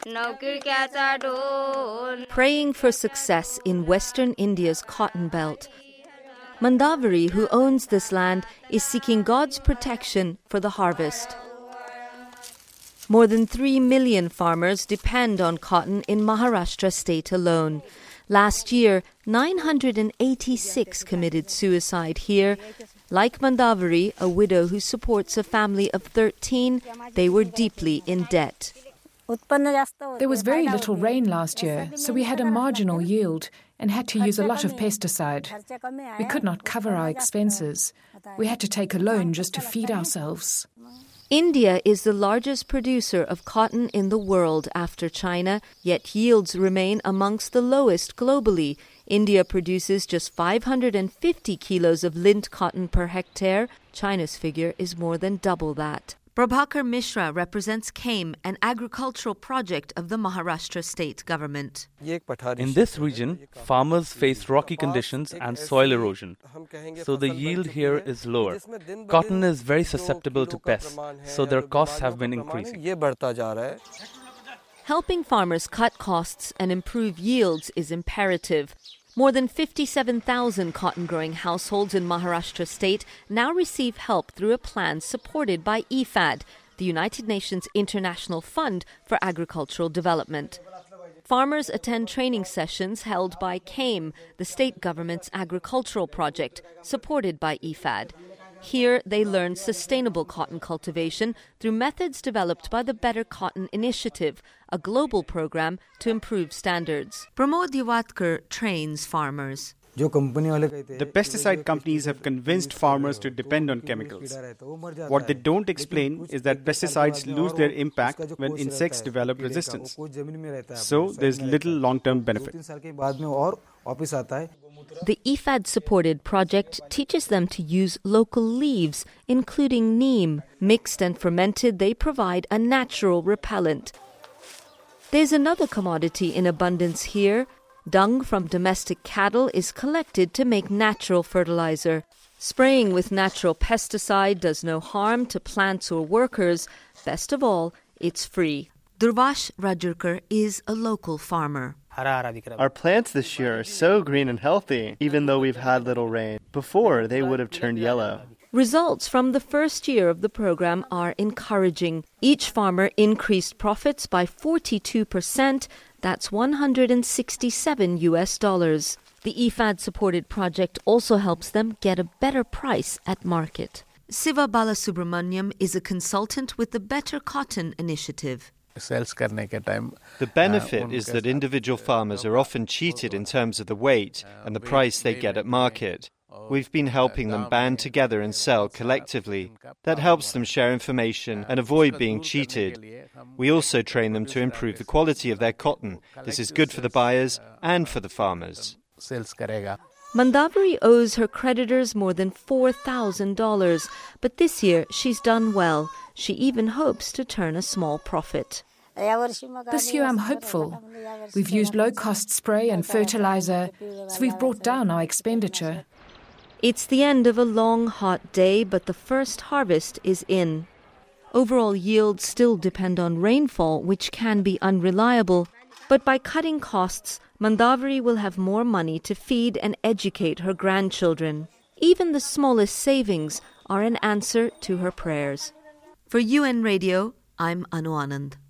Praying for success in Western India's cotton belt. Mandavari, who owns this land, is seeking God's protection for the harvest. More than 3 million farmers depend on cotton in Maharashtra state alone. Last year, 986 committed suicide here. Like Mandavari, a widow who supports a family of 13, they were deeply in debt. There was very little rain last year, so we had a marginal yield and had to use a lot of pesticide. We could not cover our expenses. We had to take a loan just to feed ourselves. India is the largest producer of cotton in the world after China, yet yields remain amongst the lowest globally. India produces just 550 kilos of lint cotton per hectare. China's figure is more than double that. Prabhakar Mishra represents KAME, an agricultural project of the Maharashtra state government. In this region, farmers face rocky conditions and soil erosion, so the yield here is lower. Cotton is very susceptible to pests, so their costs have been increasing. Helping farmers cut costs and improve yields is imperative. More than 57,000 cotton-growing households in Maharashtra state now receive help through a plan supported by IFAD, the United Nations International Fund for Agricultural Development. Farmers attend training sessions held by KAME, the state government's agricultural project, supported by IFAD. Here, they learn sustainable cotton cultivation through methods developed by the Better Cotton Initiative, a global program to improve standards. Pramod Yuvatkar trains farmers. The pesticide companies have convinced farmers to depend on chemicals. What they don't explain is that pesticides lose their impact when insects develop resistance. So there's little long-term benefit. The IFAD-supported project teaches them to use local leaves, including neem. Mixed and fermented, they provide a natural repellent. There's another commodity in abundance here. Dung from domestic cattle is collected to make natural fertilizer. Spraying with natural pesticide does no harm to plants or workers. Best of all, it's free. Durvash Rajurkar is a local farmer. Our plants this year are so green and healthy, even though we've had little rain. Before, they would have turned yellow. Results from the first year of the program are encouraging. Each farmer increased profits by 42%. That's $167 US. The IFAD-supported project also helps them get a better price at market. Siva Balasubramaniam is a consultant with the Better Cotton Initiative. The benefit is that individual farmers are often cheated in terms of the weight and the price they get at market. We've been helping them band together and sell collectively. That helps them share information and avoid being cheated. We also train them to improve the quality of their cotton. This is good for the buyers and for the farmers. Mandavari owes her creditors more than $4,000, but this year she's done well. She even hopes to turn a small profit. This year I'm hopeful. We've used low-cost spray and fertilizer, so we've brought down our expenditure. It's the end of a long, hot day, but the first harvest is in. Overall yields still depend on rainfall, which can be unreliable. But by cutting costs, Mandavari will have more money to feed and educate her grandchildren. Even the smallest savings are an answer to her prayers. For UN Radio, I'm Anu Anand.